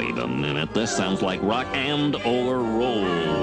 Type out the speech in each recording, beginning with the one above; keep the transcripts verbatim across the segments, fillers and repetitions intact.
Wait a minute, this sounds like rock and or roll.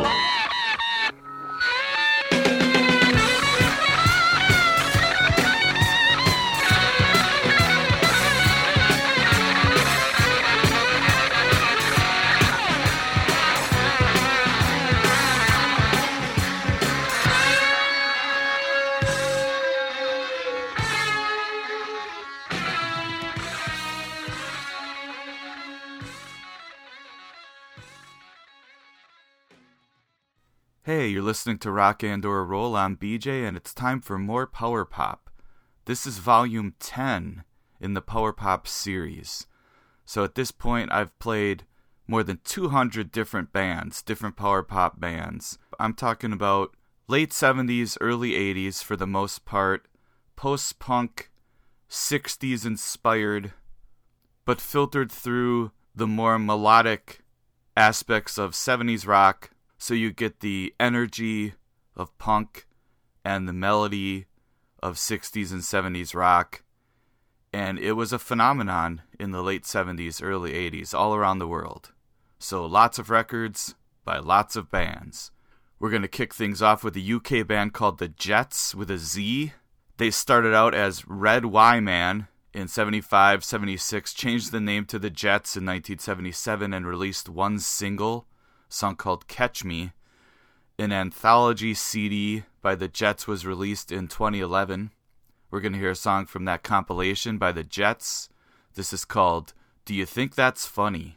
Hey, you're listening to Rock and or Roll. I'm B J, and it's time for more Power Pop. This is volume ten in the Power Pop series. So at this point, I've played more than two hundred different bands, different Power Pop bands. I'm talking about late seventies, early eighties for the most part, post-punk, sixties inspired, but filtered through the more melodic aspects of seventies rock. So you get the energy of punk and the melody of sixties and seventies rock. And it was a phenomenon in the late seventies, early eighties, all around the world. So lots of records by lots of bands. We're going to kick things off with a U K band called The Jets with a Z. They started out as Red Y Man in seventy-five, seventy-six, changed the name to The Jets in nineteen seventy-seven, and released one single, a song called Catch Me. An anthology C D by The Jets was released in twenty eleven. We're going to hear a song from that compilation by The Jets. This is called Do You Think That's Funny?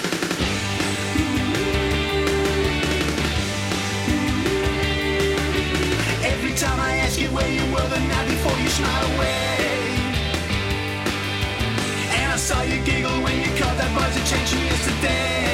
Every time I ask you where you were the night before, you smile away. And I saw you giggle when you caught that buzz that changed you yesterday.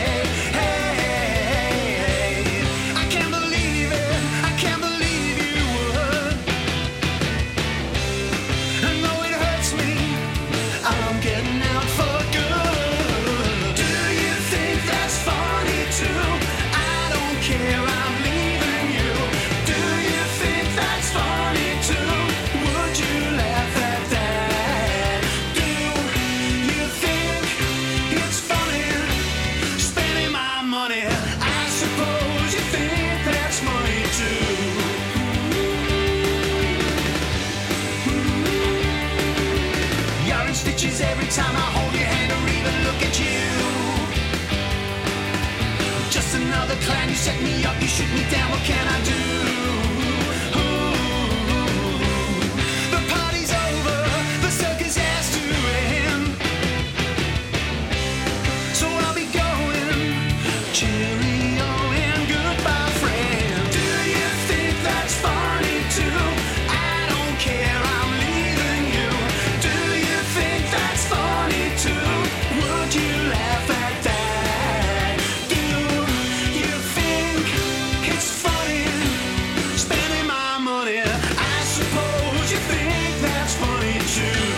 Every time I hold your hand or even look at you, just another clown. You set me up, you shoot me down. What can I do? Ooh, the party's over, the circus has to end, so I'll be going. Cheerio and goodbye, friend. Do you think that's funny too? I don't care. I'm leaving you. Do you think that's funny too? Would you laugh at that? Do you think it's funny spending my money? I suppose you think that's funny too.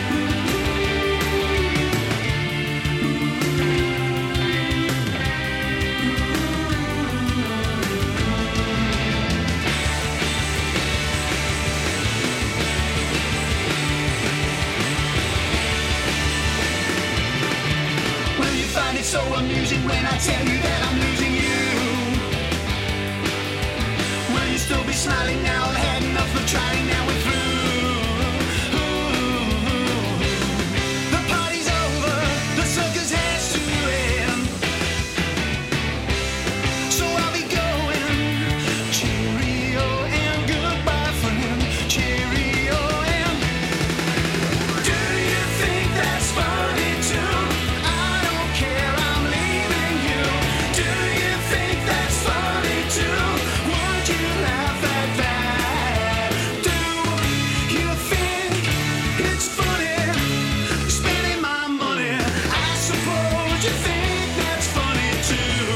Will you find it so amusing when I tell you that I'm losing you? Will you still be smiling now? I've had enough of trying, now we're through. Ooh, the party's over, the circus has to end, so I'll be going. Cheerio and goodbye, friend. Cheerio and do you think that's funny too? I don't care, I'm leaving you. Do you think that's funny too? Would you laugh at that? Do you think it's funny spending my money? I suppose you think that's funny too.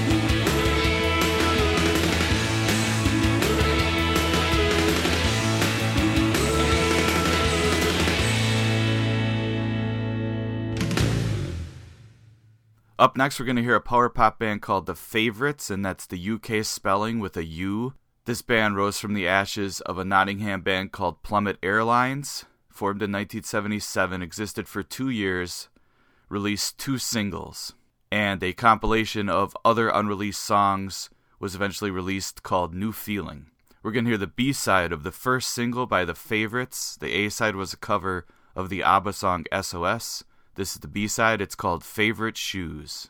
Up next, we're going to hear a power pop band called The Favourites, and that's the U K spelling with a U. This band rose from the ashes of a Nottingham band called Plummet Airlines, formed in nineteen seventy-seven, existed for two years, released two singles. and a compilation of other unreleased songs was eventually released called New Feeling. We're going to hear the B-side of the first single by The Favorites. The A-side was a cover of the ABBA song S O S. This is the B-side. It's called Favorite Shoes.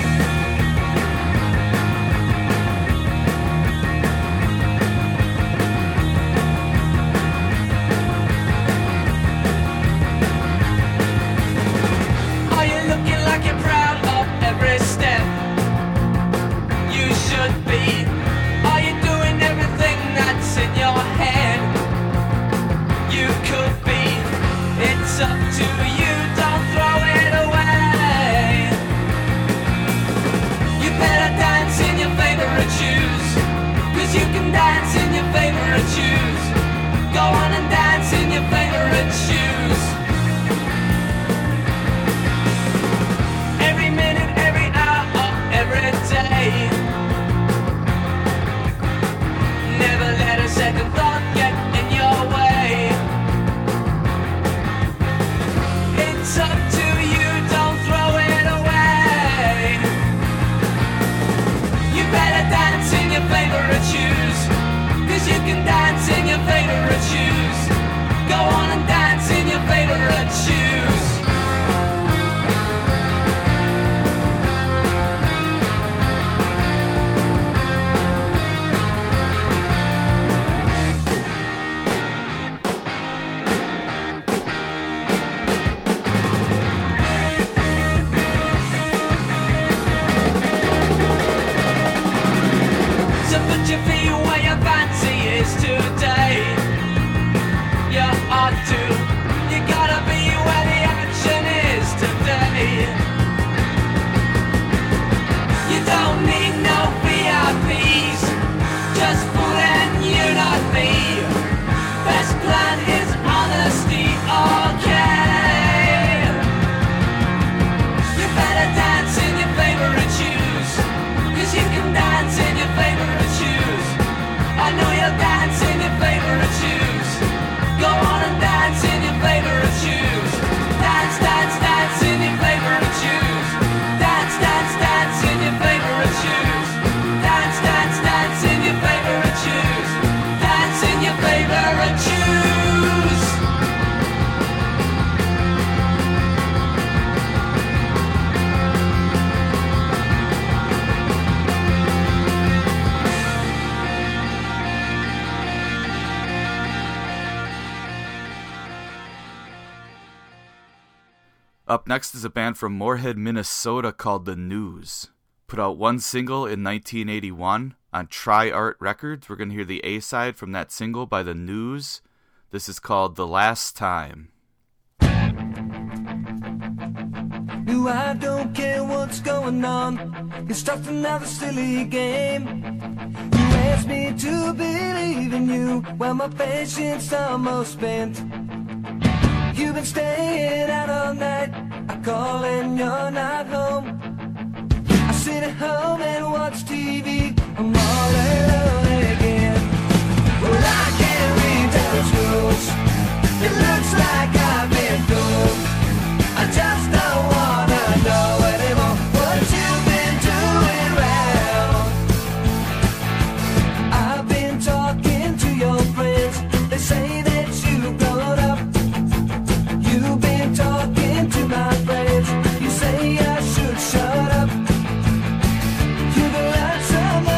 Up to you, don't throw it away. You better dance in your favorite shoes, 'cause you can dance in your favorite shoes. Go on and dance in your favorite shoes. Every minute, every hour, every day. Never let a second thought get in your way. It's up to you, don't throw it away. You better dance in your favorite shoes, 'cause you can dance in your favorite shoes. Go on and dance in your favorite shoes. Put your feet where your fancy is today. You ought to. You gotta be where the action is today. You don't need no V I Ps. Just pull and you not me. Best plan is honesty, okay. You better dance in your favorite shoes, 'cause you can dance in your favorite shoes. I know you'll dance in your favorite shoes. Go on and dance in your favorite shoes. Dance, dance, dance in your favorite shoes. Dance, dance, dance in your favorite shoes. Dance, dance, dance in your favorite shoes. Dance in your favorite shoes. Up next is a band from Moorhead, Minnesota called The News. Put out one single in nineteen eighty-one on Tri Art Records. We're going to hear the A-side from that single by The News. This is called The Last Time. No, I don't care what's going on. It's just another silly game. You asked me to believe in you while my patience almost spent. You've been staying out all night. I call and you're not home. I sit at home and watch T V. I'm all alone again. Well, I can't read those rules. It looks like I've been fooled. I just don't wanna know anymore what you've been doing round. I've been talking to your friends. They say that you've grown up. You've been talking to my friends. You say I should shut up. You can learn some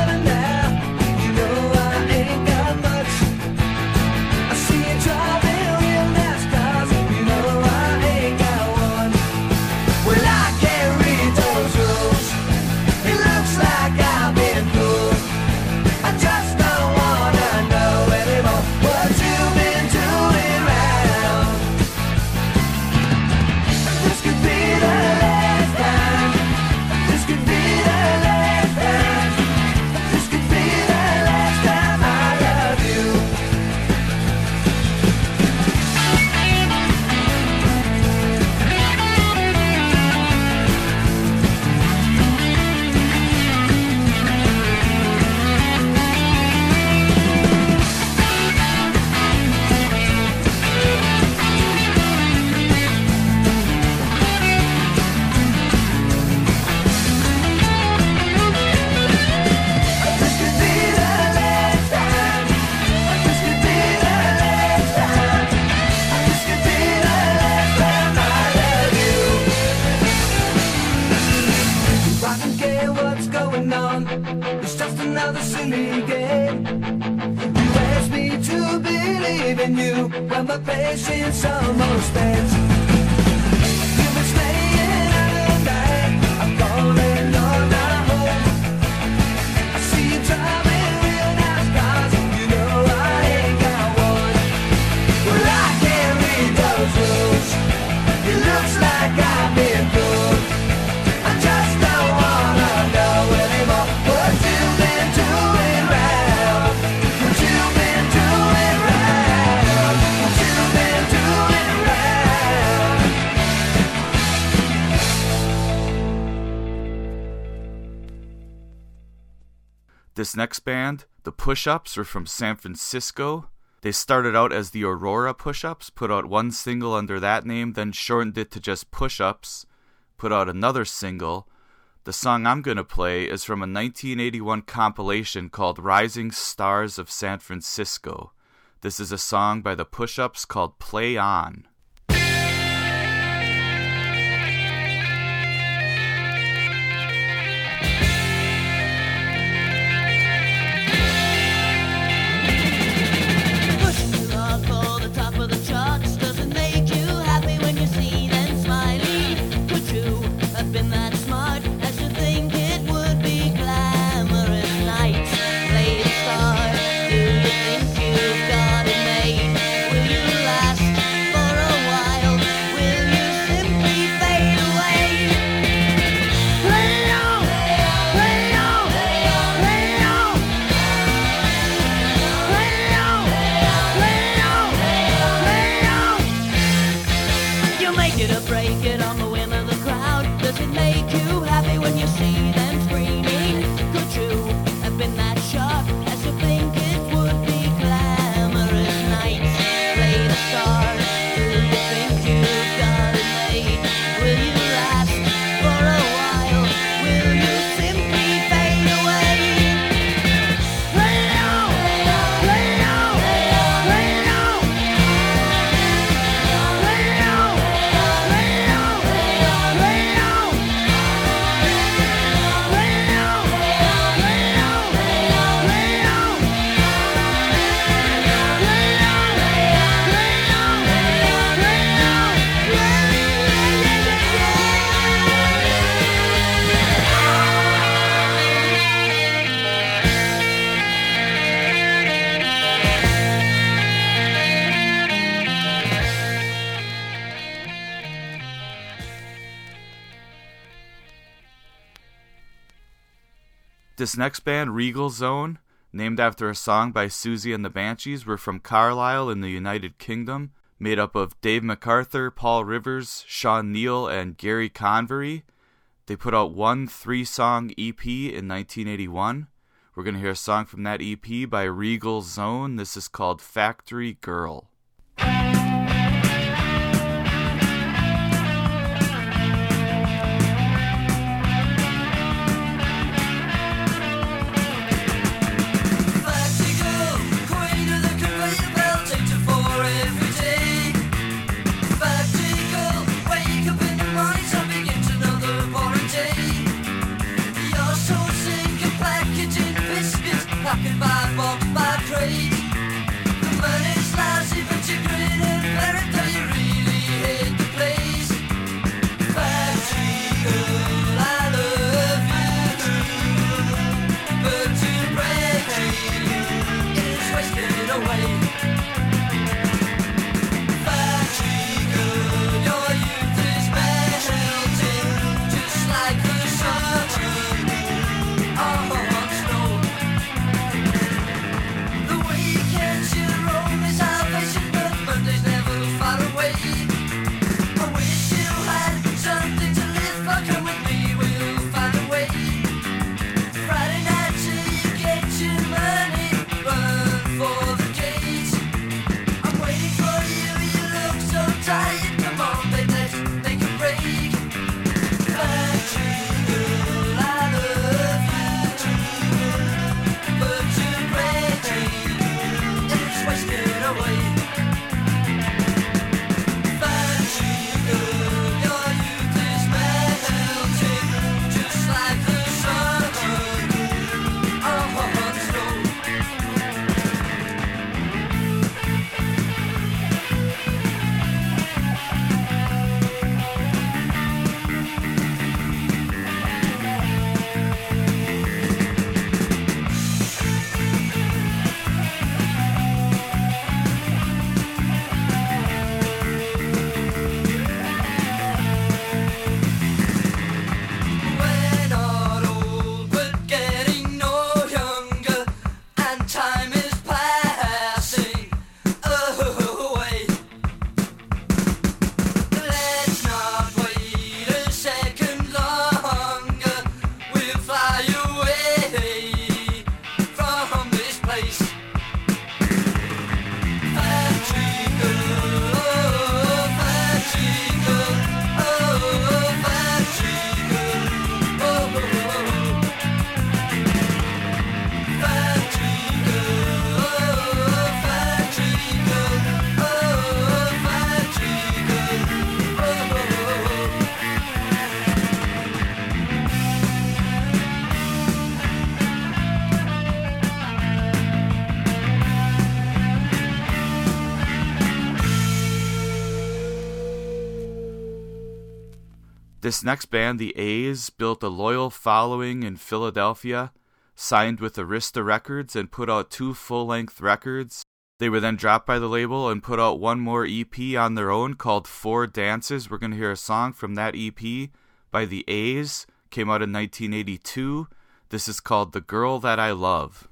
going on? It's just another silly game. You asked me to believe in you when my patience almost ends. You've been staying out all night. I'm calling on my home. I see you driving real nice cars. You know I ain't got one. Well, I can't read those rules. It looks like I've been fooled. I just don't wanna know anymore what you've been doing round. What you've been doing round. What you've been doing round. This next band, the Push-Ups, are from San Francisco. They started out as the Aurora Push-Ups, put out one single under that name, then shortened it to just Push-Ups, put out another single. The song I'm going to play is from a nineteen eighty-one compilation called Rising Stars of San Francisco. This is a song by the Push-Ups called Play On. Pushing too hard for the top of the charts doesn't make you happy when you see them smiling. Could you have been that smart as to think it would be glamorous nights? Play the star, do you think you've got it made? Will you last for a while? Will you simply fade away? Play on, play on, play on, play on, play on, play on. You make it or break it on the whim of the crowd. Does it make you happy when you see them screaming? Could you have been that sharp as to think it would be glamorous nights? Play the star, do you think you've got it made? Will you last for a while? Will you simply fade away? Play on, play on, play on, play on, play on, play on, play on, play on, This next band, Regal Zone, named after a song by Susie and the Banshees, were from Carlisle in the United Kingdom, made up of Dave MacArthur, Paul Rivers, Sean Neal, and Gary Convery. They put out one three-song E P in nineteen eighty-one. We're going to hear a song from that E P by Regal Zone. This is called Factory Girl. Factory girl, queen of the conveyor belt, eight to four every day. Factory girl, wake up in the morning, so begins another boring day. You're so sick of packaging biscuits, packing by box by crate. The money's lousy, but you grin and bear it till you really hate the place. Factory girl, I love you, but to break you is wasted away. Factory girl, your youth is melting, just like the summer on snow. The way This next band, the A's, built a loyal following in Philadelphia, signed with Arista Records, and put out two full-length records. They were then dropped by the label and put out one more E P on their own called Four Dances. We're going to hear a song from that E P by the A's. Came out in nineteen eighty-two. This is called The Girl That I Love.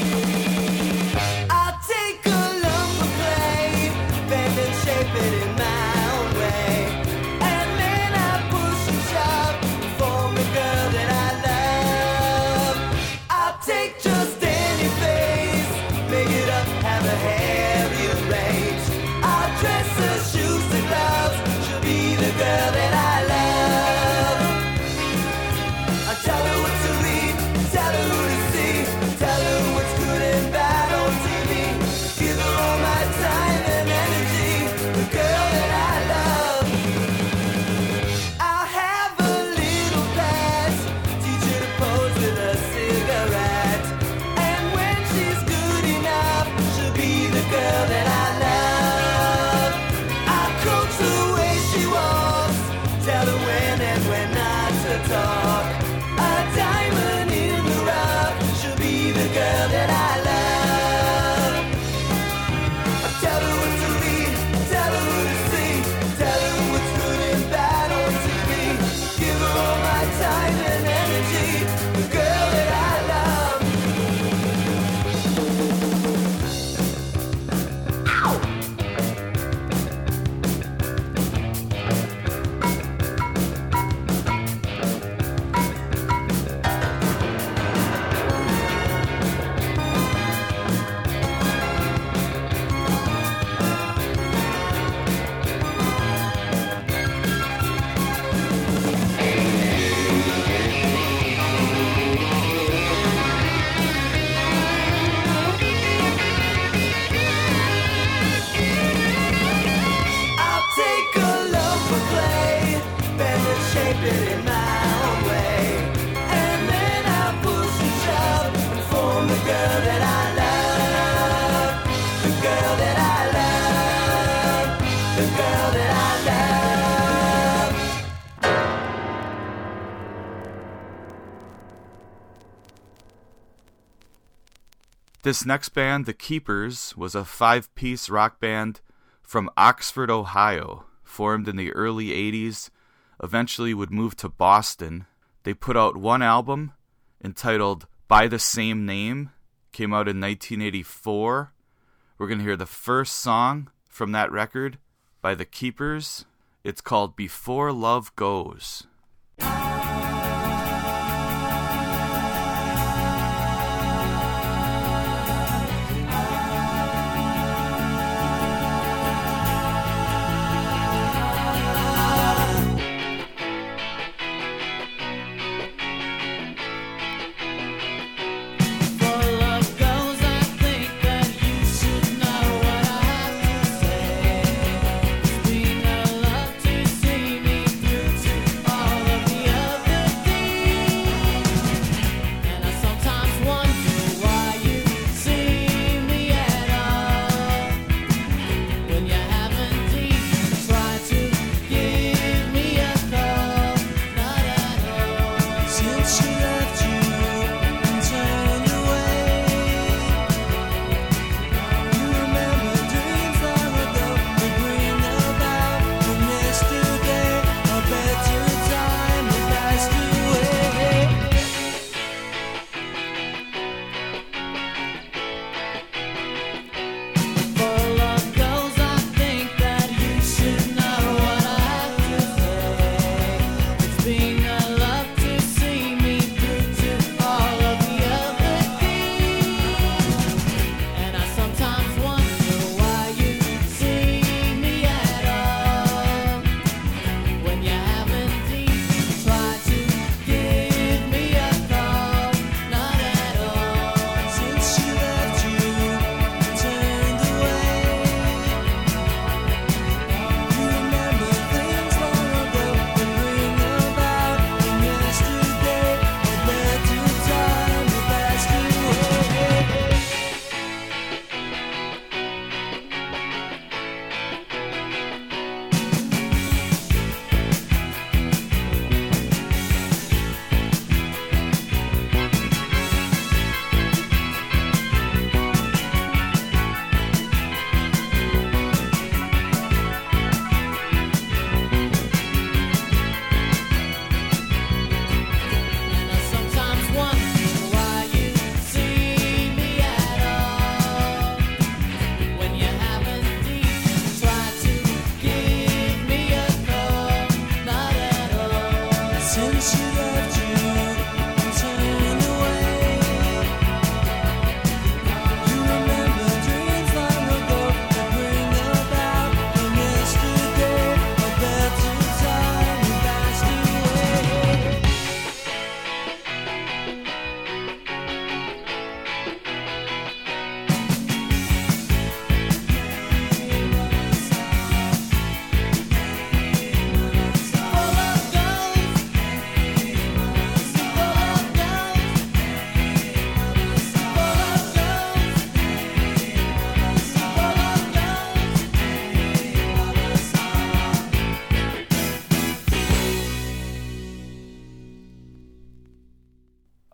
I'll take a lump of clay, bend and shape it in my own way, and then I push and shove, form the girl that I love. I'll take just any face, make it up, have her hair rearranged. I'll dress her shoes and gloves, she'll be the girl that I love. I'll tell her what to read, tell her who to see, tell her what's good and bad on T V. Give her all my time and energy, the girl that I love. I'll have a little class, teach her to pose with a cigarette, and when she's good enough, she'll be the girl that I love. I'll coach the way she walks, tell her when and when not to talk. A diamond in the rough, she'll be the girl that I love. I tell her what to read, tell her who to see, tell her what's good and bad on T V. Give her all my time and energy, the girl that I love. I'll take a lump of clay, bend and shape it in my own way, and then I'll push and shove and form the girl that I love. The girl that I love. The girl that I love. This next band, The Keepers, was a five-piece rock band from Oxford, Ohio, formed in the early eighties, eventually would move to Boston. They put out one album entitled By the Same Name, came out in nineteen eighty-four. We're going to hear the first song from that record by The Keepers. It's called Before Love Goes. Before love goes, I think that you should know what I have to say. It's been a love to see me through to all of the other things, and I sometimes wonder why you see me at all when you haven't even tried to give me a call, not at all. Since she left you and turned away, you remember dreams long ago that bring about from yesterday. A better time that passed away. Before love goes, I think that you should know what I have to say. It's been a love to see me through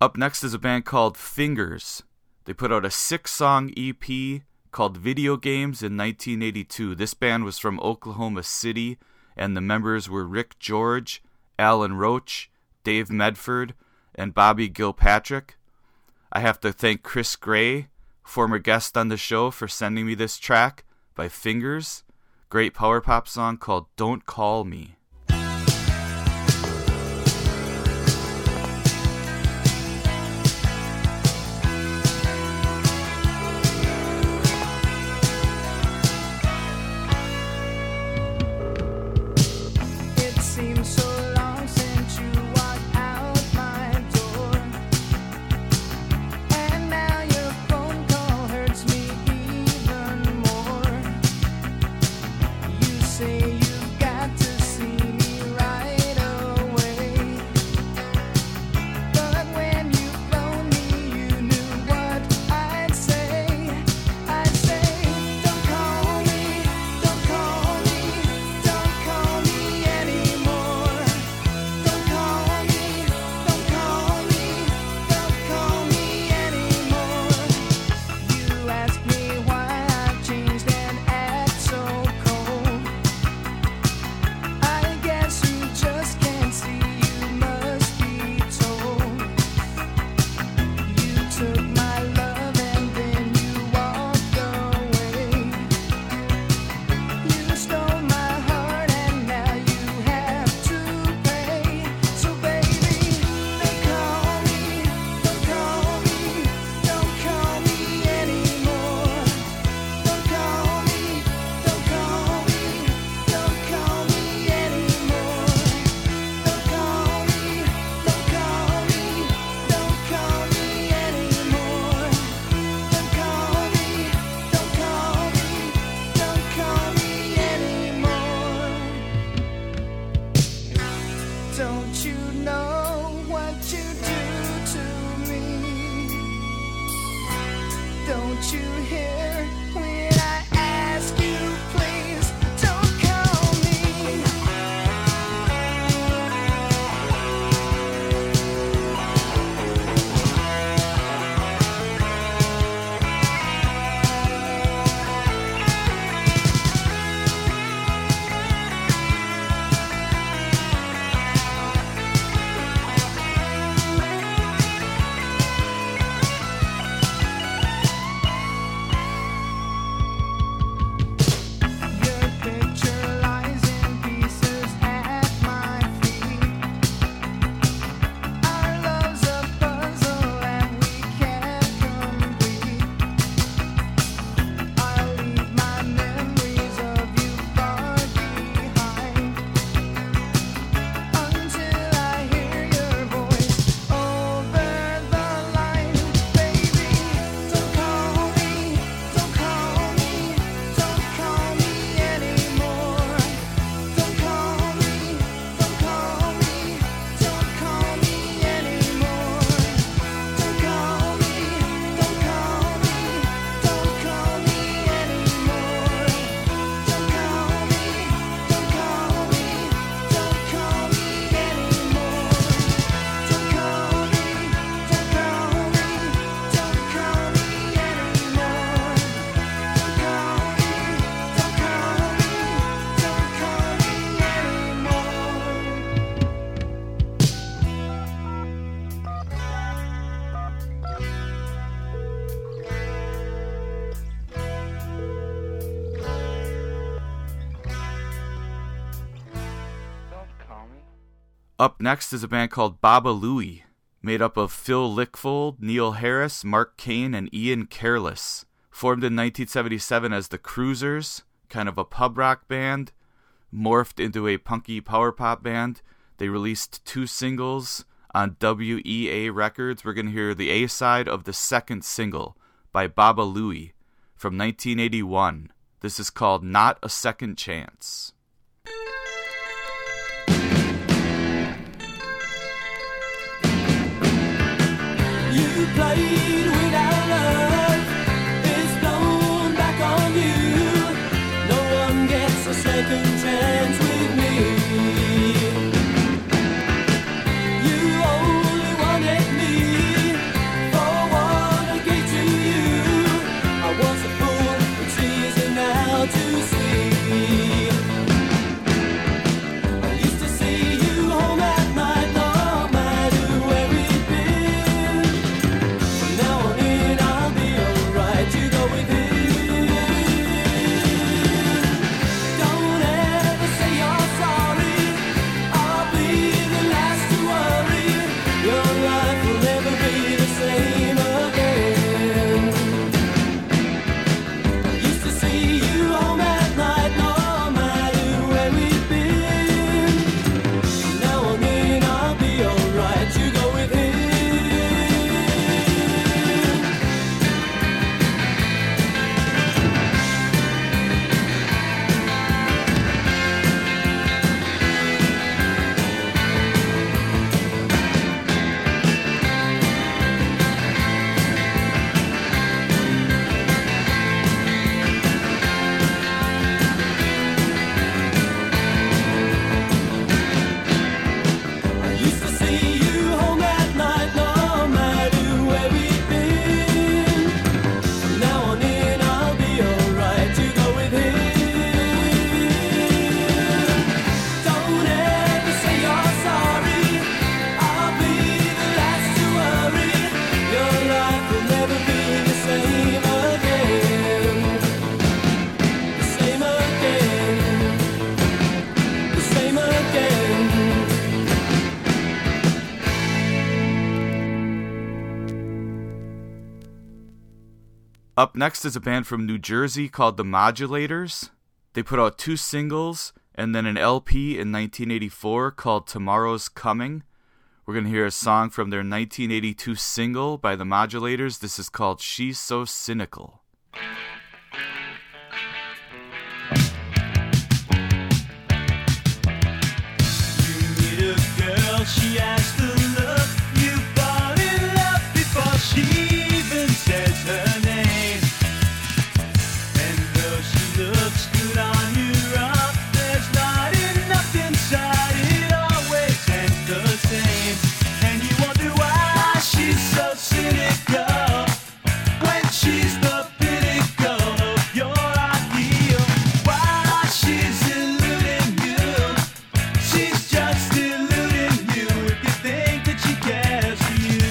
Up next is a band called Fingers. They put out a six-song E P called Video Games in nineteen eighty-two. This band was from Oklahoma City, and the members were Rick George, Alan Roach, Dave Medford, and Bobby Gilpatrick. I have to thank Chris Gray, former guest on the show, for sending me this track by Fingers. Great power pop song called Don't Call Me. It seems so long since you walked out my door, and now your phone call hurts me even more. You say you've got to see me right away, but when you phoned me, you knew what I'd say. I'd say, don't call me, don't call me, don't call me anymore. Don't call me, don't call me, don't call me anymore. You ask me why I've changed and act so cold. I guess you just can't see, you must be told. You took my love and then you walked away. You stole my heart and now you have to pay. So baby, don't call me, don't call me, don't call me anymore. Don't call me, don't call me, don't call me anymore. Don't call me, don't call me, don't call me anymore. Don't call me, don't call me, don't call me anymore. Don't you know what you do to me? Don't you hear when I ask you, please don't call me? Your picture lies in pieces at my feet. Our love's a puzzle and we can't complete. I'll leave my memories of you far behind until I hear your voice over the line. Baby, don't call me, don't call me, don't call me anymore. Don't call me, don't call me, don't call me anymore. Don't call me, don't call me, don't call me anymore. Don't call me, don't call me, don't call me anymore. Don't call me, don't call me, don't call me anymore. Don't call me, don't call me anymore. Up next is a band called Baba Louie, made up of Phil Lickfold, Neil Harris, Mark Kane, and Ian Careless. Formed in nineteen seventy-seven as the Cruisers, kind of a pub rock band, morphed into a punky power pop band. They released two singles on W E A Records. We're going to hear the A-side of the second single by Baba Louie from nineteen eighty-one. This is called Not a Second Chance. You played without love, it's blown back on you. No one gets a second chance with me. You only wanted me Up next is a band from New Jersey called The Modulators. They put out two singles and then an L P in nineteen eighty-four called Tomorrow's Coming. We're going to hear a song from their nineteen eighty-two single by The Modulators. This is called She's So Cynical. She has the look. You fall in love before she even says her name. And though she looks good on your arm, there's not enough inside. It always ends the same. And you wonder why she's so cynical when she's the pinnacle of your ideal. Why she's eluding you. She's just eluding. Think that she cares for you.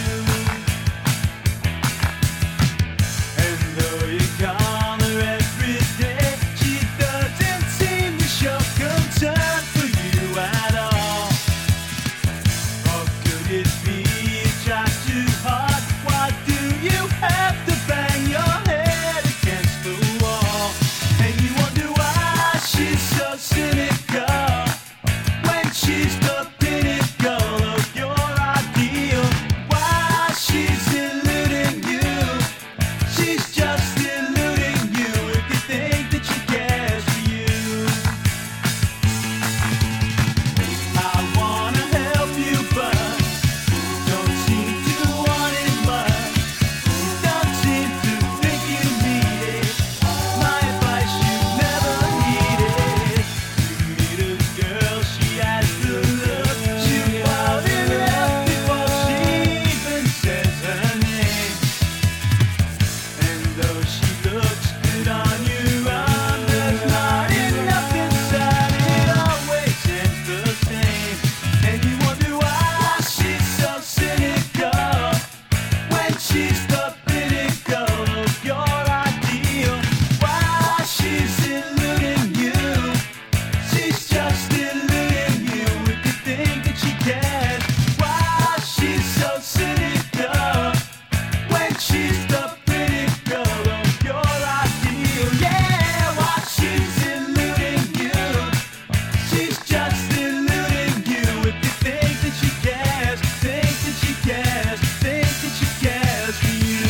And though you call her every day, she doesn't seem to show concern for you at all. Or could it be you try too hard? Why do you have to bang your head against the wall? And you wonder why she's so cynical when she's the pinnacle of your ideal. Why she's eluding you. She's just eluding you if you think that she cares for you. I wanna help you, but don't seem to want it much. Don't seem to think you need it. My advice you never needed. You meet a girl, she has the look. She fall in love before she even says her name. And though she looks good on your arm, there's not enough inside. It always ends the same. And you wonder why she's so cynical when she's the pinnacle of your ideal. Why she's eluding you. She's just eluding you if you think that she cares. Why she's so cynical when she's the pinnacle of your ideal. Yeah, why she's eluding you. She's just eluding you if you think that she cares. Think that she cares. Think that she cares for you.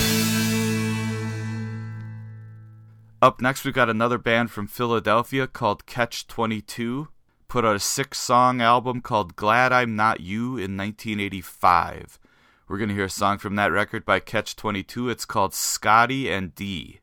Up next, we've got another band from Philadelphia called Catch twenty-two. Put out a six-song album called Glad I'm Not You in nineteen eighty-five. We're going to hear a song from that record by Catch twenty-two. It's called Scotty and D.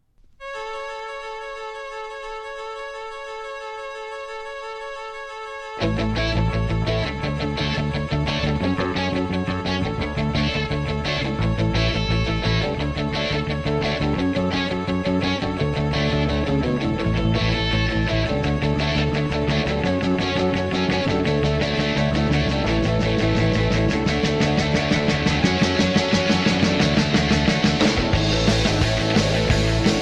Thank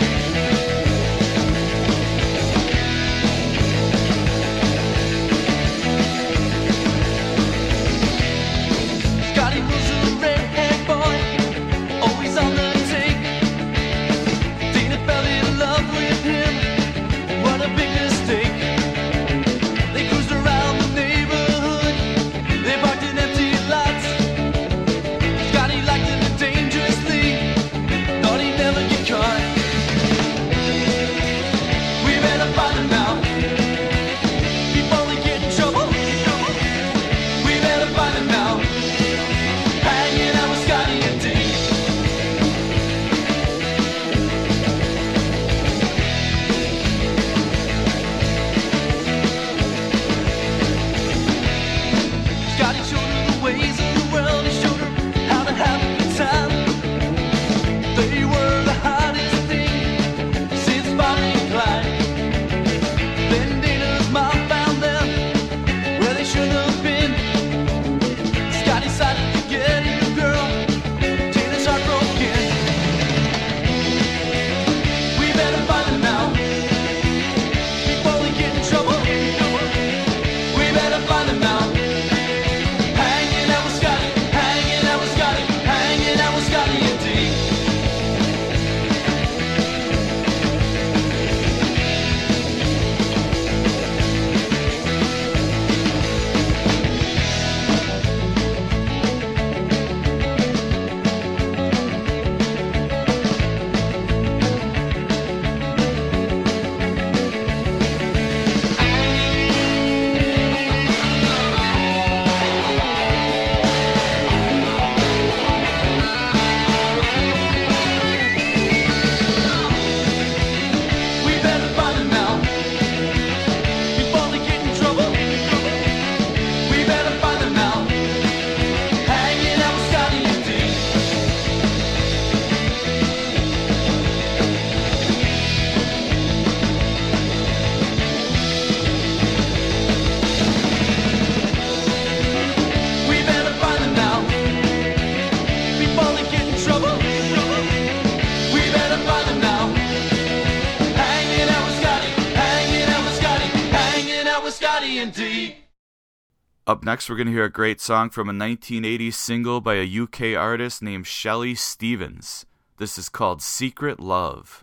Up next, we're going to hear a great song from a nineteen eighties single by a U K artist named Shelley Stevens. This is called Secret Love.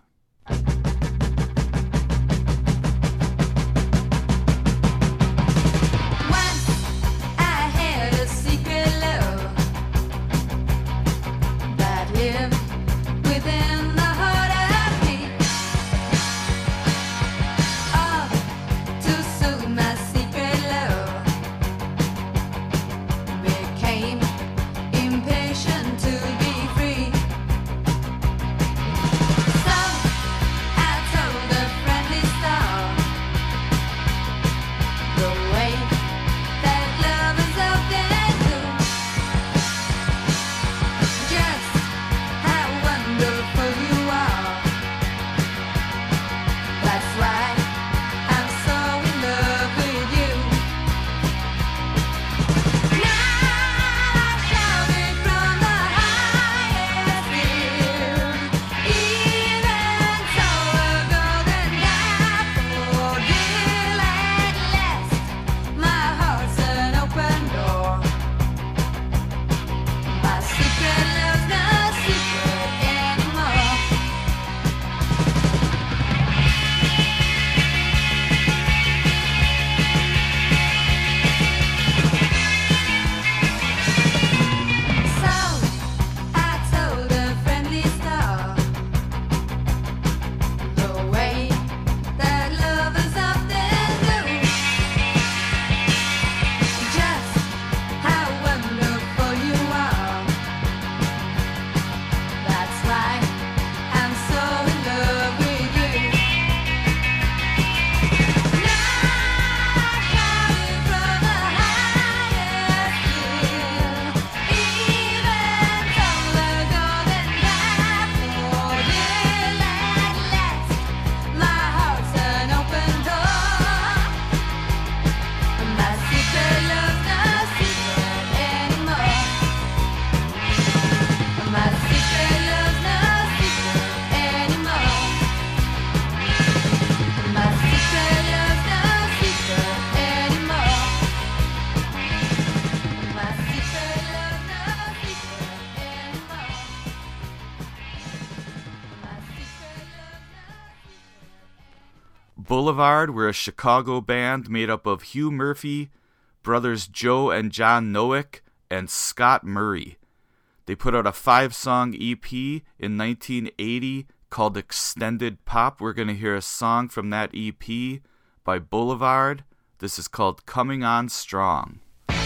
Boulevard were a Chicago band made up of Hugh Murphy, brothers Joe and John Nowick, and Scott Murray. They put out a five-song E P in nineteen eighty called Extended Pop. We're going to hear a song from that E P by Boulevard. This is called Coming On Strong.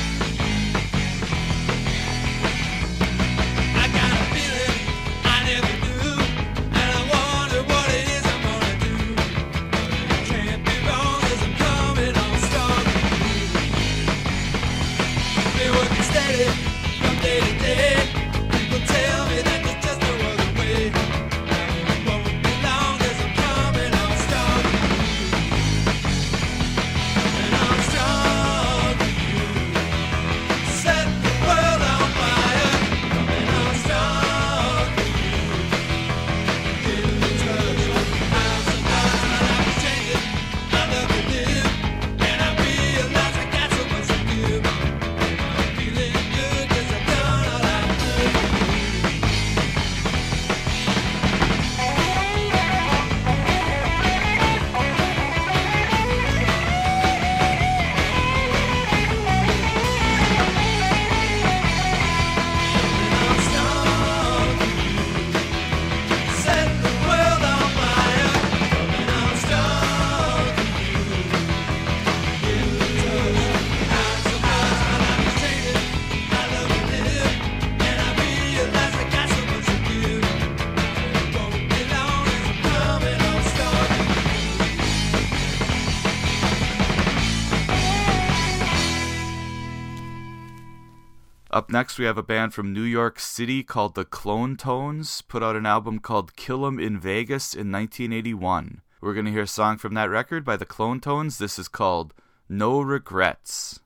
Up next, we have a band from New York City called the Clone Tones, put out an album called Kill 'Em in Vegas in nineteen eighty-one. We're going to hear a song from that record by the Clone Tones. This is called No Regrets.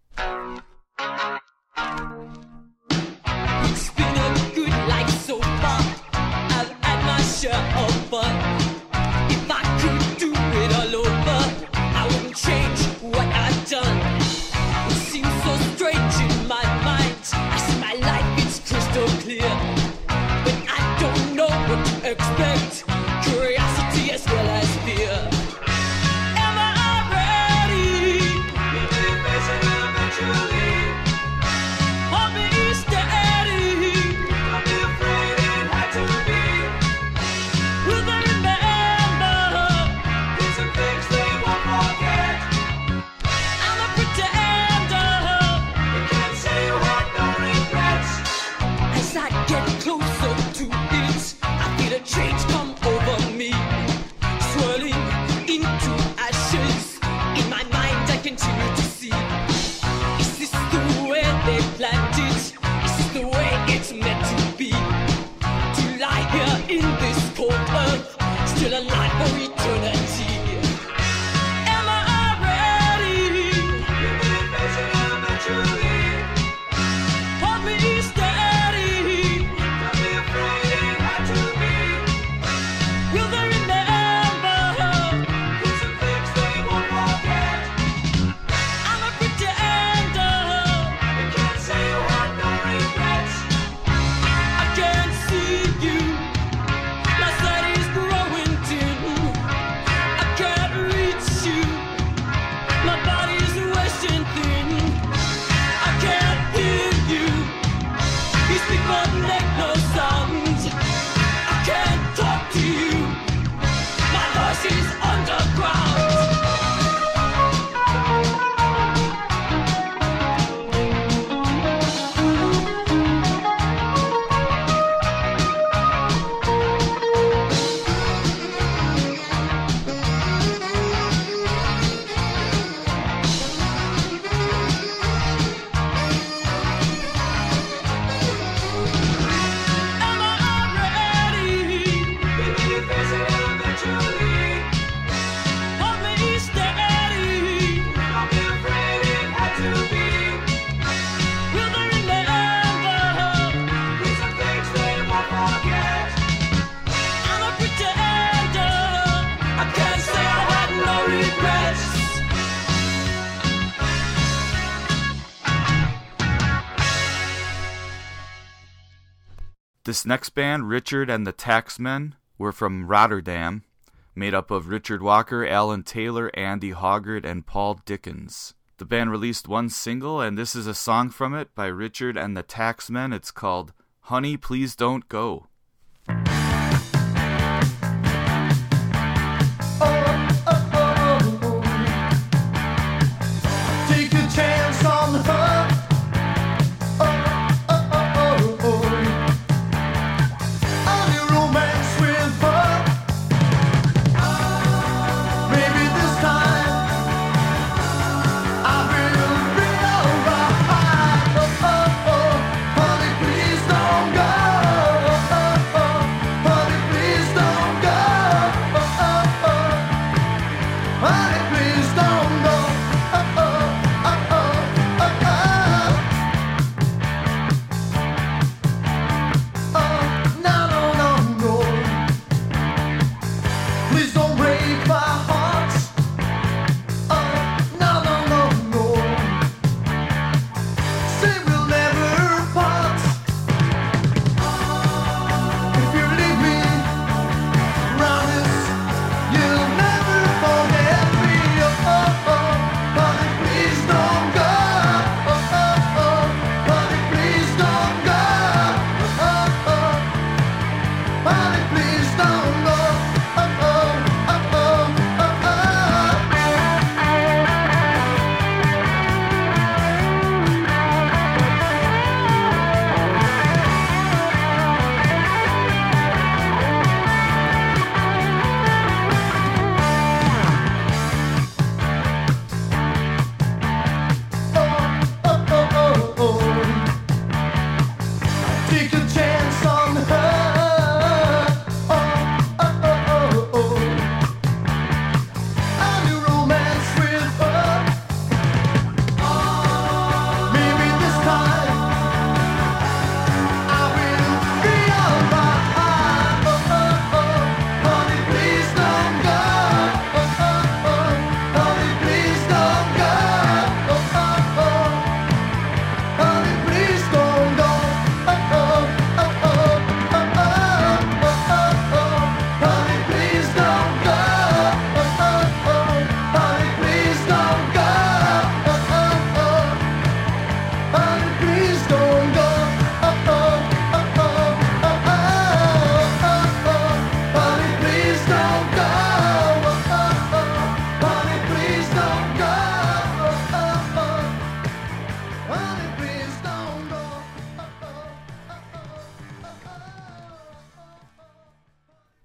It's been a good life so far. I've had my share of fun. If I could do it all over, I wouldn't change what I've done. It seems so expect curiosity as well as fear. Am I ready? Will you face it eventually? Hold me steady. Don't be afraid it had to be. Will they remember? There's some things they won't forget. I'm a pretender. You can't say you had no regrets. As I get closer to it, I feel a change come over me, swirling into ashes. In my mind, I continue to see. Is this the way they planned it? Is this the way it's meant to be? To lie here in this cold earth, still alive for eternity. Am I ready? You will face it eventually. Hold me steady. Don't be afraid it had to be. Will they remember? There's some things they won't forget. I'm a pretender. You can't say you had no regrets. I can't see you. My sight is growing dim. I can't reach you. My body's wasting thin. I can't hear you. You speak but make no sound. I can't talk to you. My voice is underground. Am I ready? Will you face it eventually? Hold me steady. Don't be afraid it had to be. Will they remember? There's some things they won't forget. I'm a pretender. I can't say I had no regrets. This next band, Richard and the Taxmen, were from Rotterdam, made up of Richard Walker, Alan Taylor, Andy Hoggart, and Paul Dickens. The band released one single, and this is a song from it by Richard and the Taxmen. It's called Honey, Please Don't Go. Take a chance on her. Oh, oh, oh, oh, oh. On your romance with her. Maybe this time I will be alright. Oh, oh, oh. Honey, please don't go.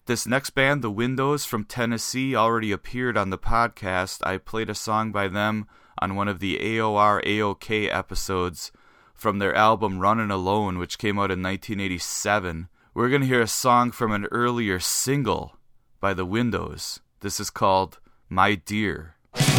This next band, The Windows from Tennessee, already appeared on the podcast. I played a song by them on one of the A O R A O K episodes from their album Runnin' Alone, which came out in nineteen eighty-seven. We're going to hear a song from an earlier single by The Windows. This is called My Dear.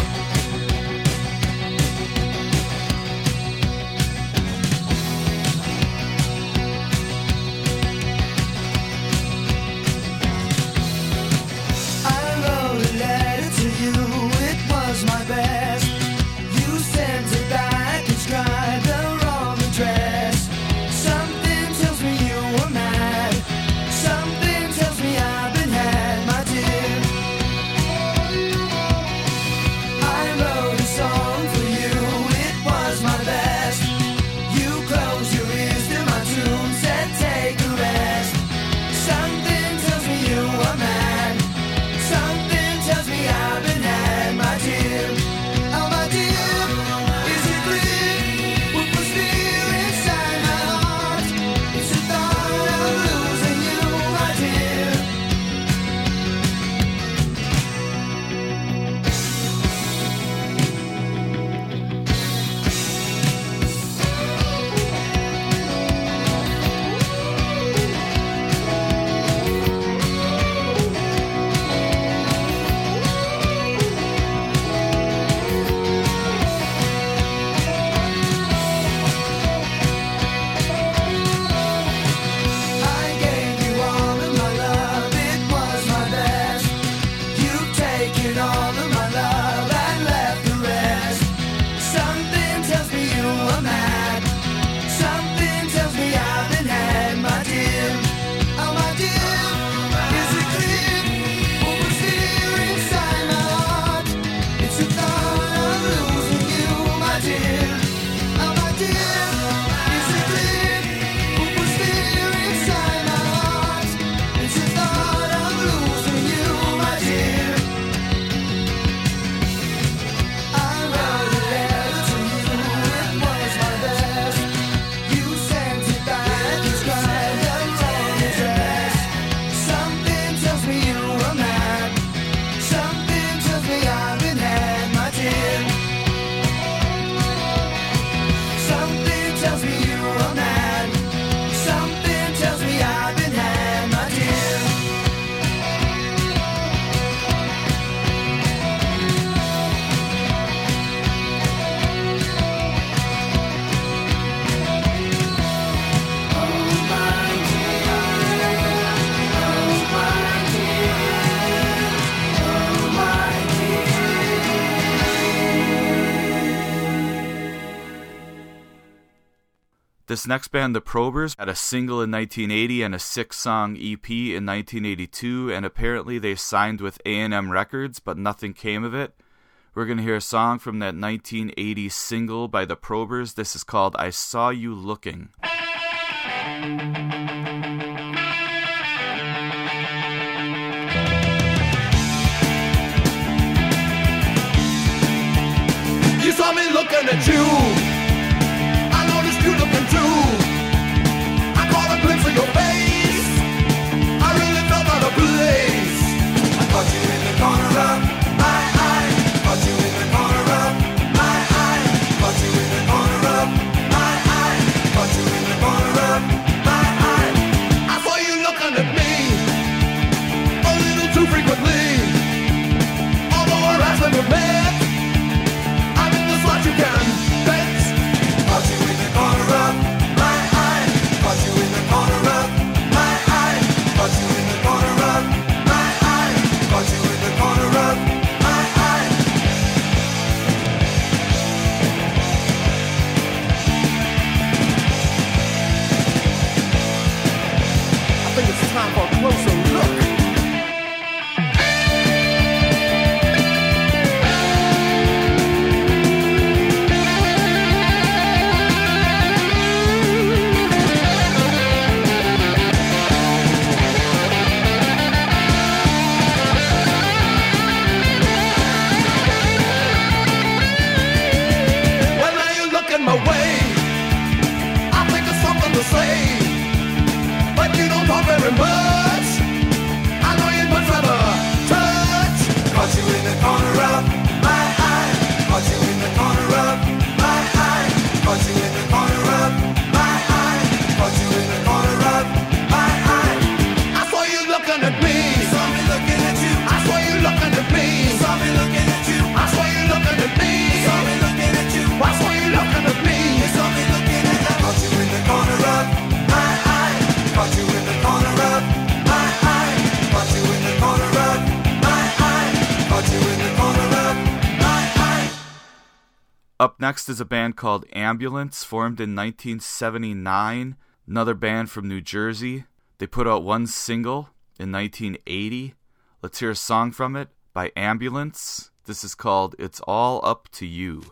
This next band, The Probers, had a single in nineteen eighty and a six-song E P in nineteen eighty-two, and apparently they signed with A and M Records, but nothing came of it. We're going to hear a song from that nineteen eighty single by The Probers. This is called I Saw You Looking. You saw me looking at you. I noticed you looking too. I caught a glimpse of your face. I really felt out of place. I caught you in the corner of my eye. Caught you in the corner of my eye. Caught you in the corner of my eye. Caught you in the corner of my eye. I saw you looking at me a little too frequently. Although we're wrestling with met, I'm in the slot you can bet. Caught you in the corner of my eye. Caught you in the corner of my eye. Caught you in the corner of my eye. Caught you in the corner of my eye. I think it's time for a closer look. My way, I think of something to say, but you don't talk very much. Up next is a band called Ambulance, formed in nineteen seventy-nine. Another band from New Jersey. They put out one single in nineteen eighty. Let's hear a song from it by Ambulance. This is called It's All Up to You.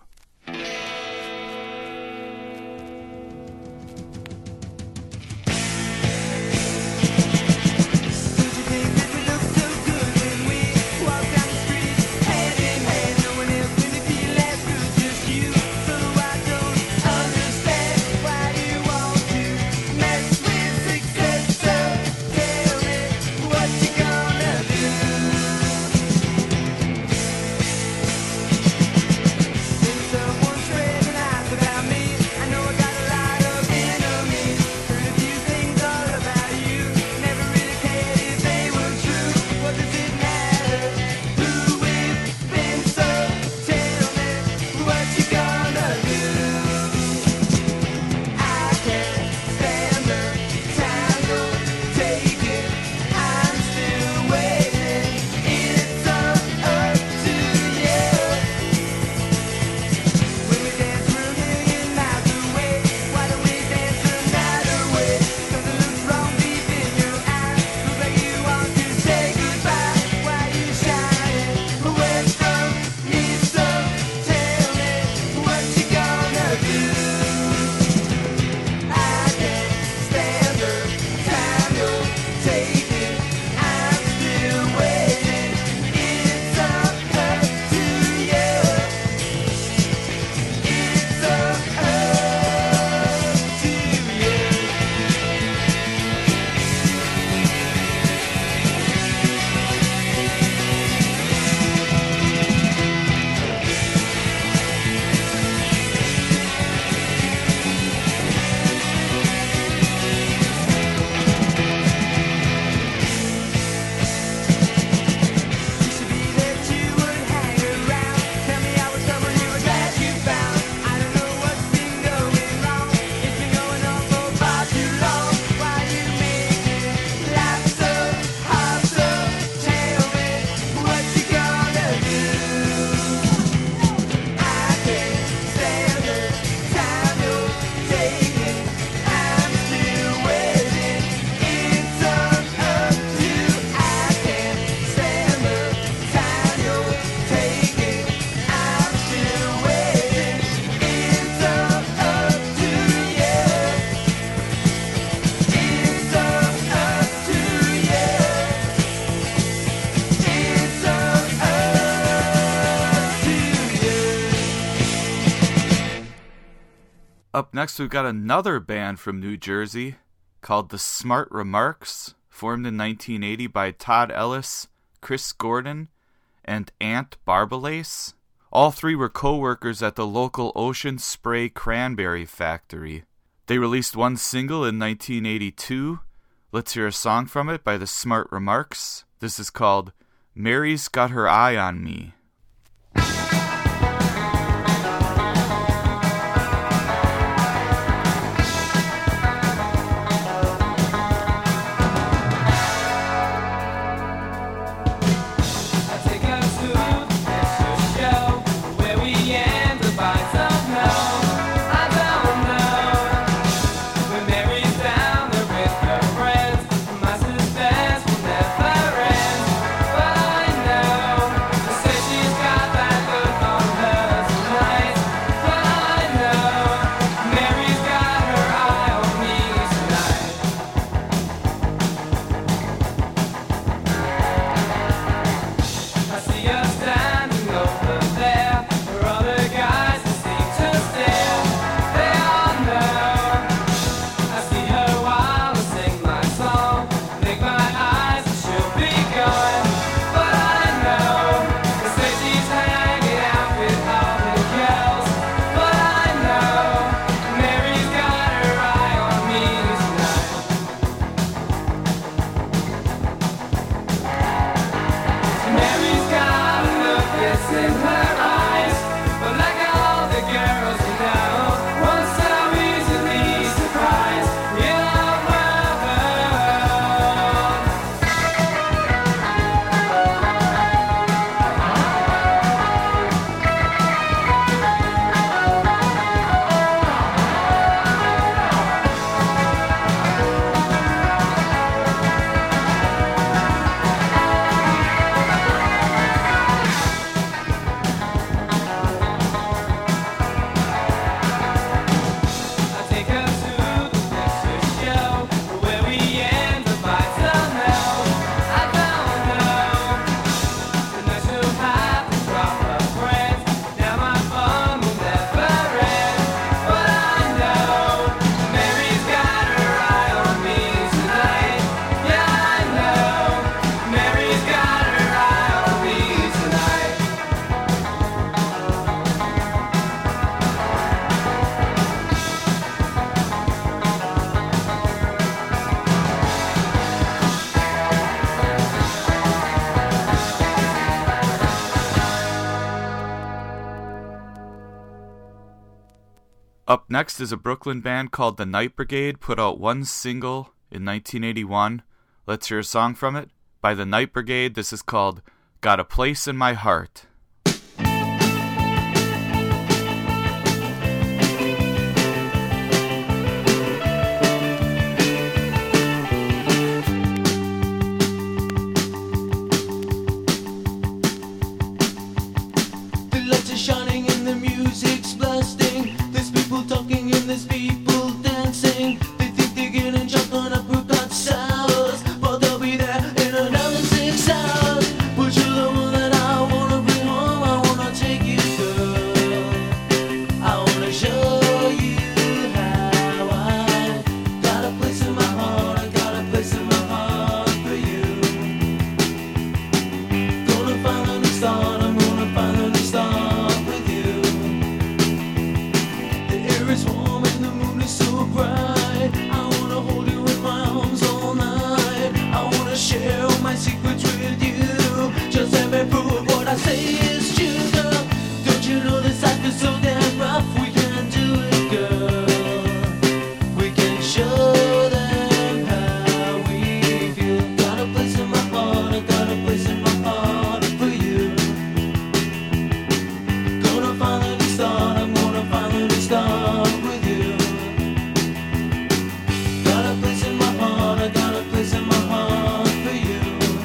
Up next, we've got another band from New Jersey called The Smart Remarks, formed in nineteen eighty by Todd Ellis, Chris Gordon, and Ant Barbalace. All three were co-workers at the local Ocean Spray Cranberry Factory. They released one single in nineteen eighty-two. Let's hear a song from it by The Smart Remarks. This is called Mary's Got Her Eye on Me. Said she Up next is a Brooklyn band called the Night Brigade, put out one single in nineteen eighty-one. Let's hear a song from it. By the Night Brigade, this is called Got a Place in My Heart. The lights are shining and the music's blasting. There's people talking and there's people dancing. They think they're getting drunk on apricot sours, but they'll be there in another six hours. But you're the one that I wanna bring home. I wanna take you, girl. I wanna show you how I got a place in my heart. I got a place in my heart for you. Gonna finally start. I'm gonna finally start with you. The air is warm and the moon is so bright. I wanna hold you in my arms all night. I wanna share all my secrets with you. Just let me prove what I say is true, girl. Don't you know this life is so damn rough? We can do it, girl. We can show them how we feel. Got a place in my heart. I got a place in my heart for you. Gonna finally start, I'm gonna finally start with you. Got a place in my heart, I got a place in my heart for you.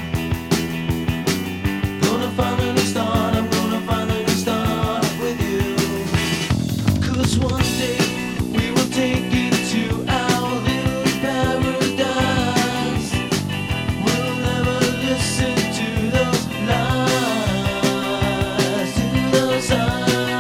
Gonna finally start, I'm gonna finally start with you. 'Cause one day we will take it to our little paradise. We'll never listen to those lies, to those lies.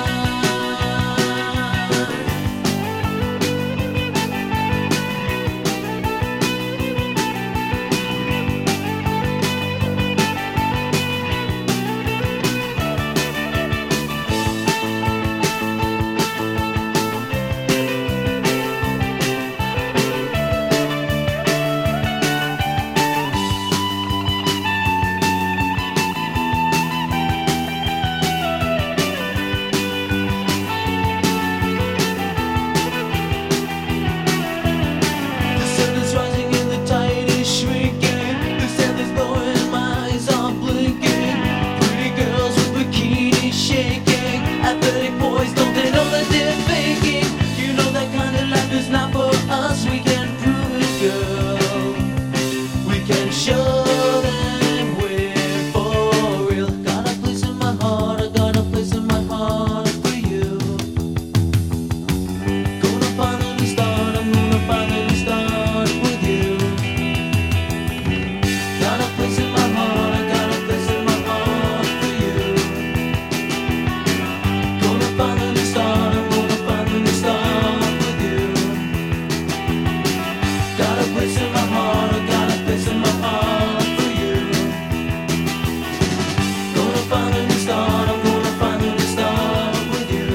The sun is rising and the tide is shrinking. The sand is blowing, my eyes are blinking. Pretty girls with bikinis shaking. Athletic boys, don't they know that they're faking? You know that kind of life is not for us. We can prove it, girl. We can show them we're for real. Got a place in my heart. I got a place in my heart for you. Gonna finally start, I'm gonna finally start with you. Got a place in my heart, I got a place in my heart for you. Gonna finally start, I'm gonna finally start with you. Got a place in my heart, I got a place in my heart for you. Gonna finally start, I'm gonna finally start with you.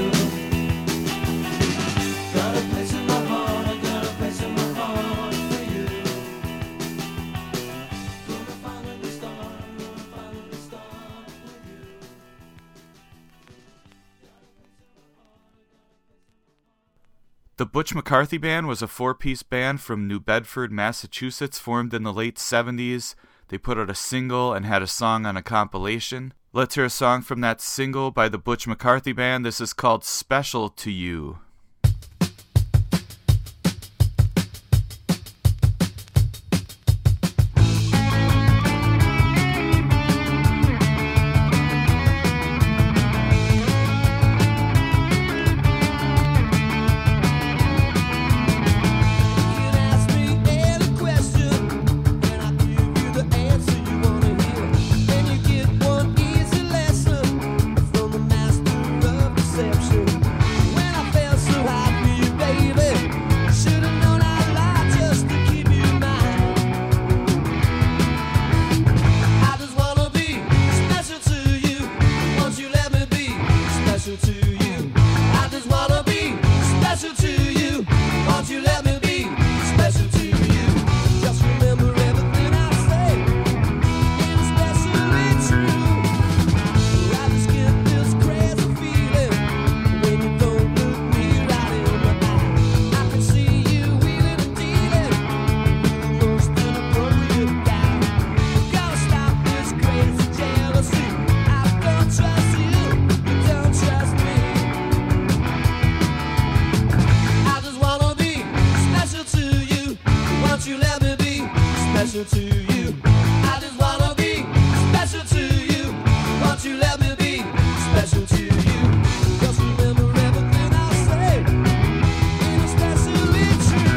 Got a place in my heart, I got a place in my heart for you. Gonna finally start, I'm gonna finally start with you. The Butch McCarthy Band was a four-piece band from New Bedford, Massachusetts, formed in the late seventies. They put out a single and had a song on a compilation. Let's hear a song from that single by the Butch McCarthy Band. This is called Special to You. You can ask me any question, and I'll give you the answer you wanna hear. And you get one easy lesson from the master of deception. When I fell special to you. I just wanna be special to you. Won't you let me be special to you? Just remember everything I say, ain't especially true.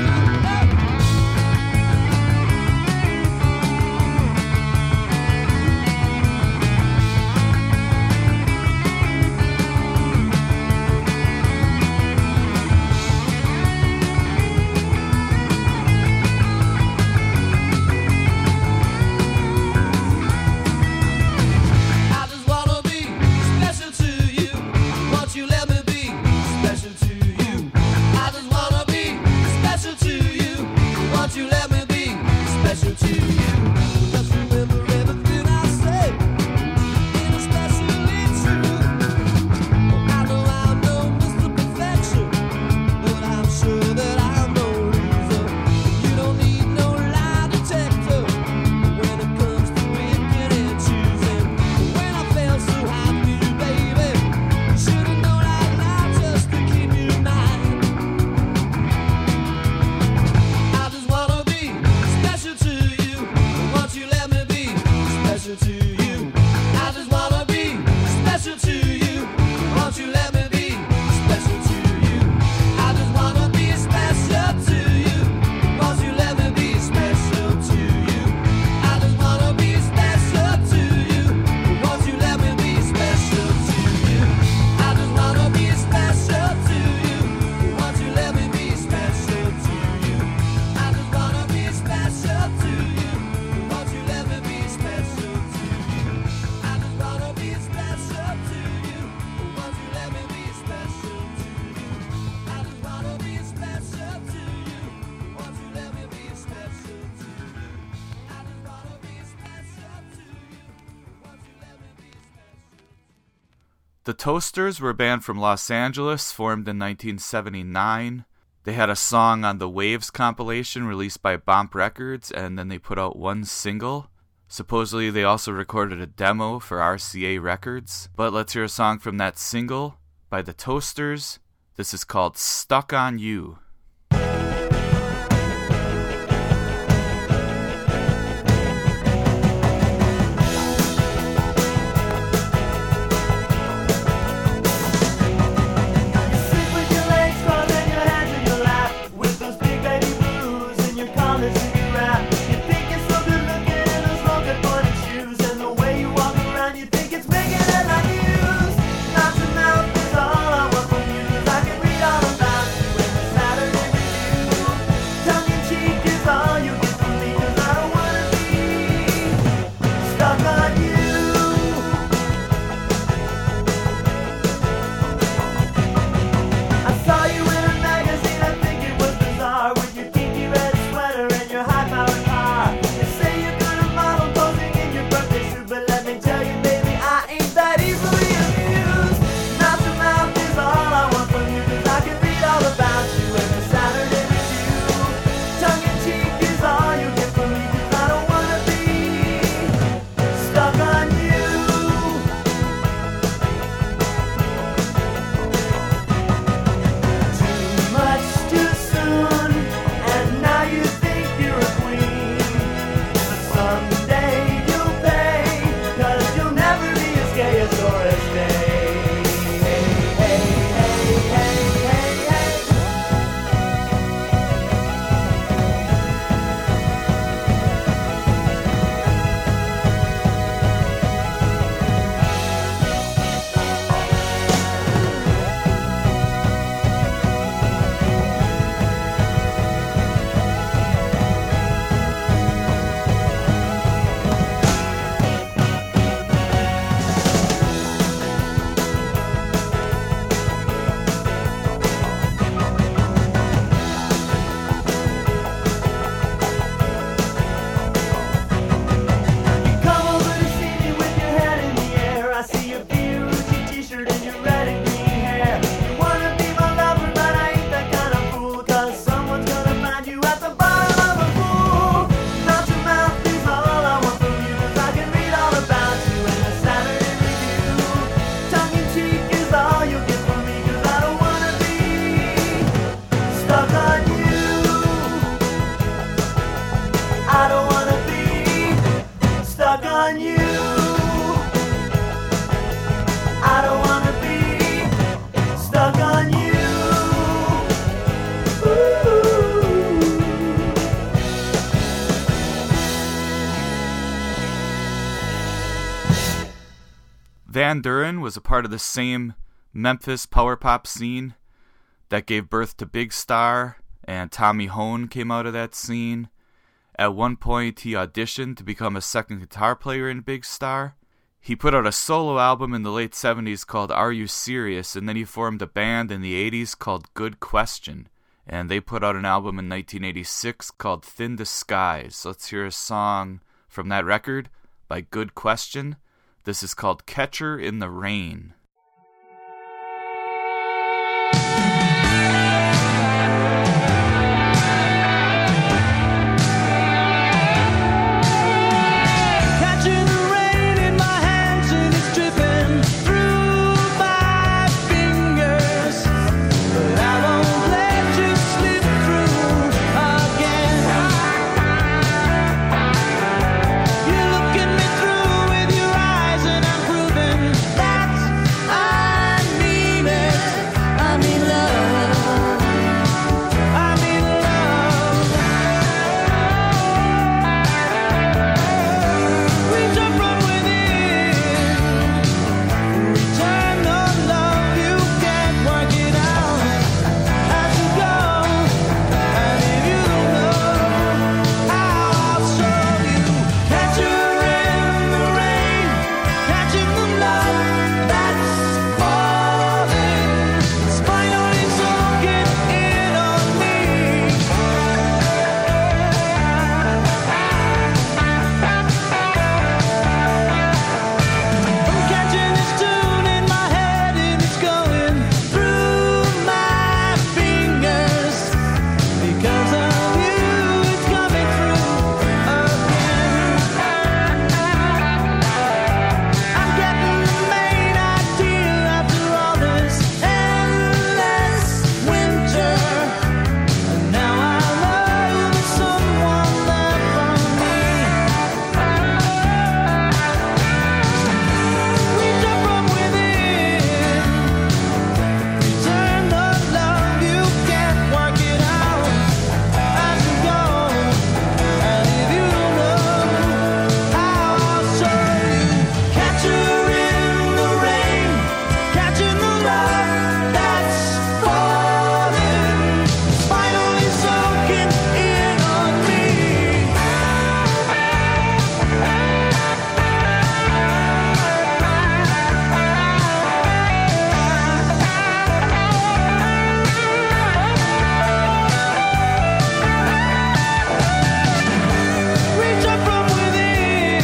I just wanna be special to you. Won't you let me be special to you? I just wanna be special to you. Won't you let me be special to you? Just remember everything I say, ain't especially true. I know I'm no Mister Perfection, but I'm sure that I'm no loser. You don't need no lie detector when it comes to picking and choosing. When I felt so hot for you, baby, should've known I'd lie just to keep you mine. I just wanna be special to you. Won't you let me be special to you? I just wanna be special to you. Won't you let me be special to you? I just wanna be special to you. Won't you let me be special to you? I just wanna be special to you. Won't you let me be special to you? I just wanna be special to you. Won't you let me be special to you? I just wanna be special to you. Won't you let me be special to you? I just wanna be special to you. Won't you let me be special to you? I just wanna be special to you. Won't you let me be special to you? I just wanna be special to you. Won't you let me be special? The Toasters were a band from Los Angeles, formed in nineteen seventy-nine. They had a song on the Waves compilation released by Bomp Records, and then they put out one single. Supposedly, they also recorded a demo for R C A Records. But let's hear a song from that single by the Toasters. This is called Stuck on You. Sit with your legs crossed and your hands in your lap, with those big baby blues and your collars in your wrap. You think you're so good looking in those long pointed shoes, and the way you walk around, you think it's making headline news. Not enough is all I want from you, 'cause I can read all about you in the Saturday on you. I don't wanna be stuck on you. Van Duren was a part of the same Memphis power pop scene that gave birth to Big Star, and Tommy Hone came out of that scene. At one point, he auditioned to become a second guitar player in Big Star. He put out a solo album in the late seventies called Are You Serious? And then he formed a band in the eighties called Good Question. And they put out an album in nineteen eighty-six called Thin Disguise. So let's hear a song from that record by Good Question. This is called Catcher in the Rain. Catching the rain in my hands and it's dripping through my fingers, but I won't let you slip through again. You look at me through with your eyes and I'm proving that I mean it. I mean love. I mean love. Reach up from within. Return the love you can't work it out as you go. And if you don't know how, I'll show you. Catcher in the rain, catching the love that's falling. Finally soaking in on me. I'm catching this tune in my head and it's going through my fingers. Because of you, it's coming through again. I'm getting the main idea after all this endless winter. And now I know there's someone there for me. Reach up from within. Return the love you can't work it out as you go. And if you don't know how, I'll show you. Catcher in the rain, catching the love that's falling. Finally soaking in on me. Reach up from within.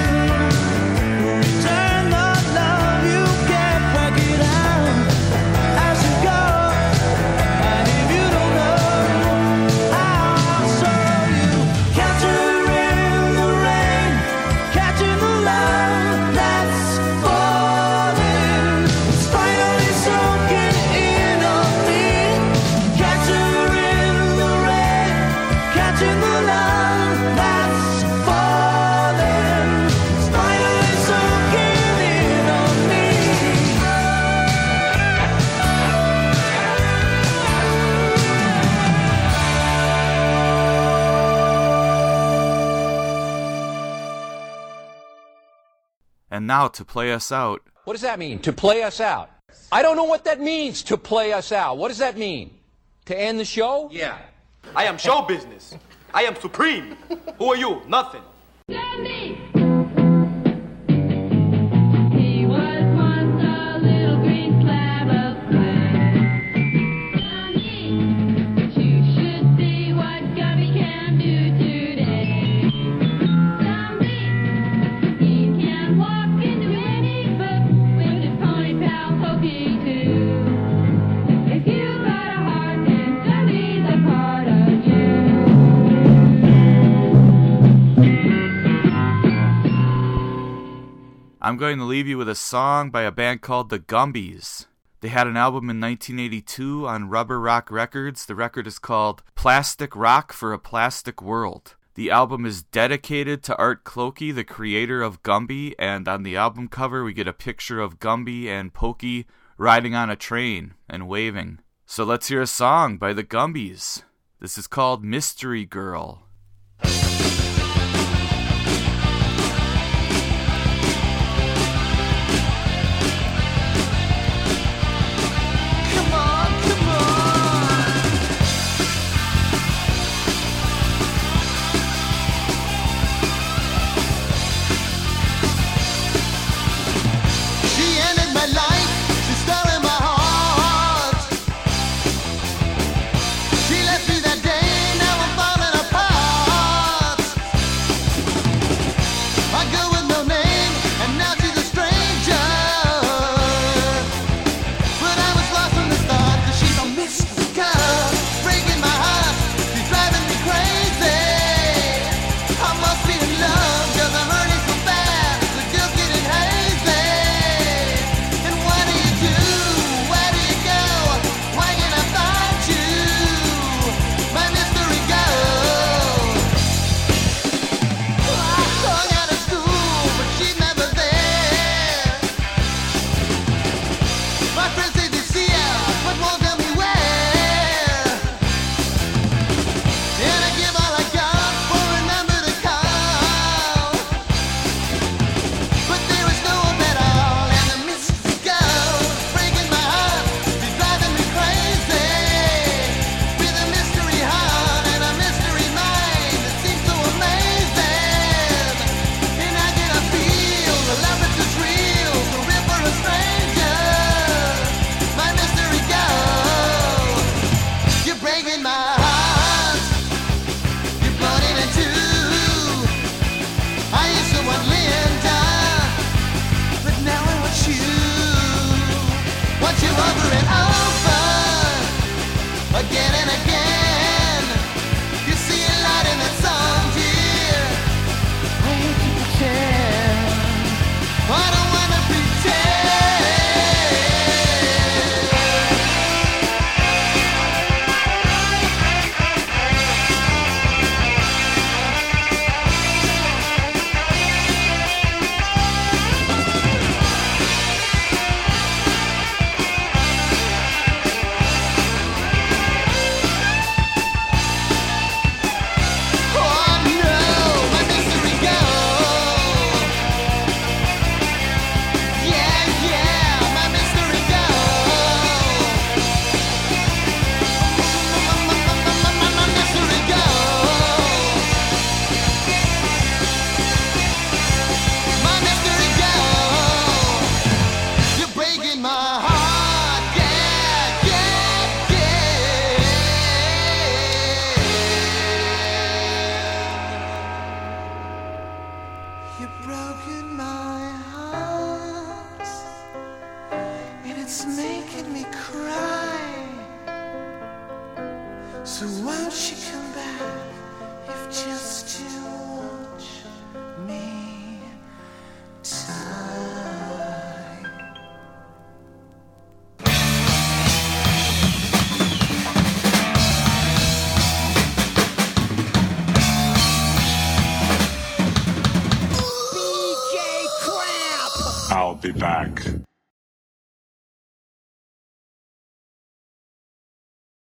Return the love you can't work it out as you go. And if you don't know how, I'll show you. Catcher in the rain, catching the love that's falling. It's finally soaking in on me. Catcher in the rain, catching the love that's falling. It's finally soaking in on me. And now to play us out, What does that mean, to play us out? I don't know what that means, to play us out. What does that mean? To end the show? Yeah. I am show business. I am supreme. Who are you? Nothing. He was once a little green slab of clay. But you should see what Gummy can do today. Someday he can walk into any book with his pony pal Pokey too. If you got a heart, then Gummy's a part of you. I'm going to leave you with a song by a band called the Gumbies. They had an album in nineteen eighty-two on Rubber Rock Records. The record is called Plastic Rock for a Plastic World. The album is dedicated to Art Clokey, the creator of Gumby, and on the album cover we get a picture of Gumby and Pokey riding on a train and waving. So let's hear a song by the Gumbies. This is called Mystery Girl. So won't you come back if just to watch me die? B J Crap! I'll be back.